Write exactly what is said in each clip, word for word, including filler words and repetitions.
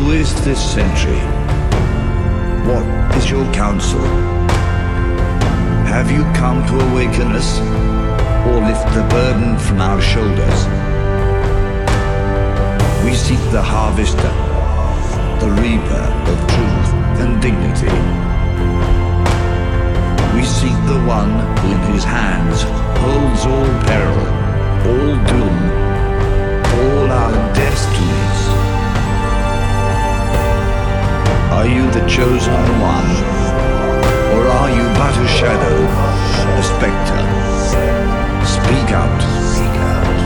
Who is this sentry? What is your counsel? Have you come to awaken us, or lift the burden from our shoulders? We seek the harvester, the reaper of truth and dignity. We seek the one who in his hands holds all peril, all doom, all our destinies. Are you the chosen one, or are you but a shadow, a spectre? Speak out. Speak out.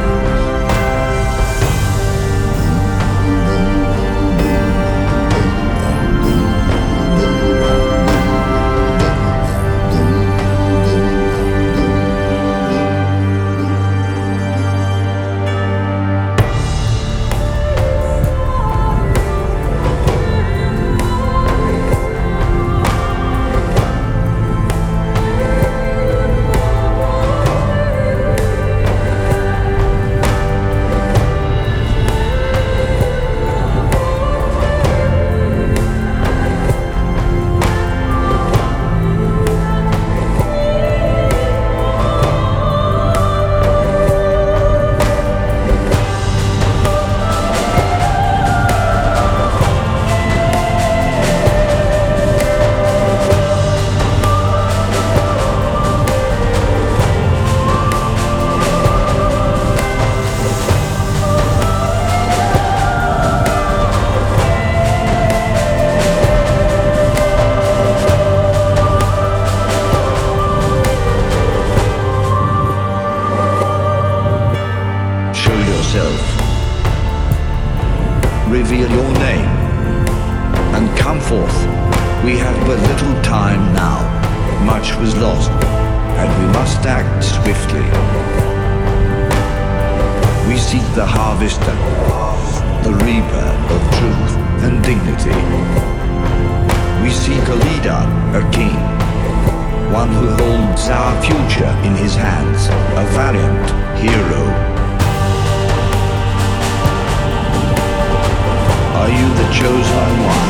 Reveal your name, and come forth. We have but little time now. Much was lost, and we must act swiftly. We seek the harvester, the reaper of truth and dignity. We seek a leader, a king, one who holds our future in his hands, a valiant hero. Are you the chosen one?